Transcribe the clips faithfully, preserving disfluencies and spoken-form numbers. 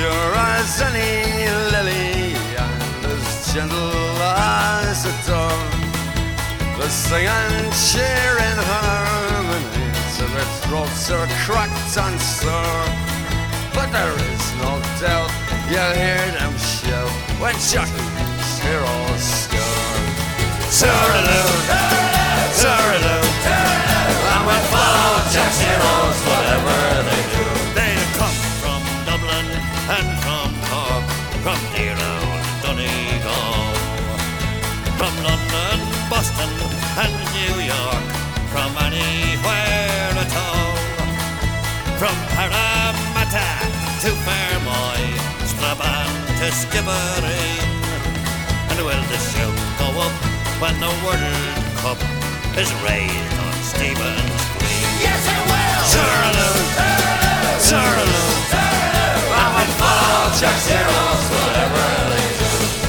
pure as any lily and as gentle as a dove. They sing and cheer in harmony till their throats are cracked and sore. But there is no doubt you'll hear them shout when Jackie's heroes score. Tooraloo, tooraloo, and we'll follow Jack's heroes whatever they do. They come from Dublin and from Cork, from Deerdown and Donegal, from London, Boston and New York, from anywhere at all, from Parramatta to Fermoy, Strabane to Skibbereen. And will the shout go up when the World Cup is raised on Stephen's Green? Yes it will! Tooraloo, tooraloo, and we'll follow Jack's heroes whatever they do.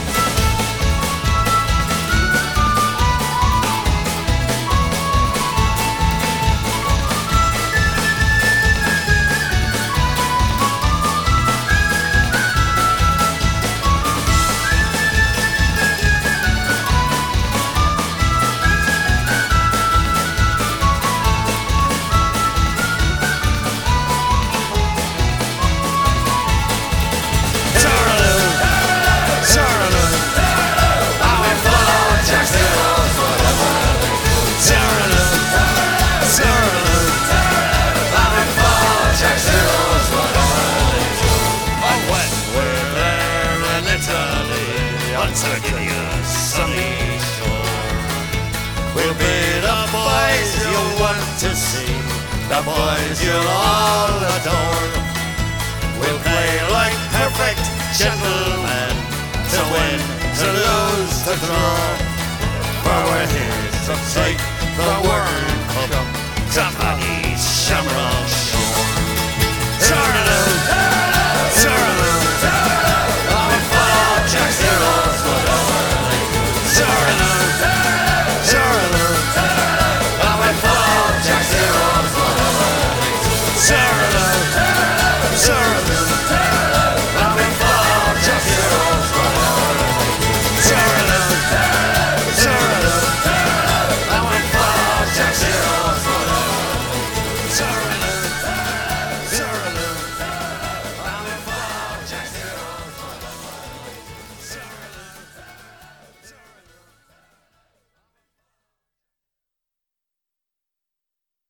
Sardinia's sunny shore, we'll be the boys you want to see, the boys you'll all adore. We'll play like perfect gentlemen, to win, to lose, to draw, for we're here to take the World Cup to Paddy Shamrock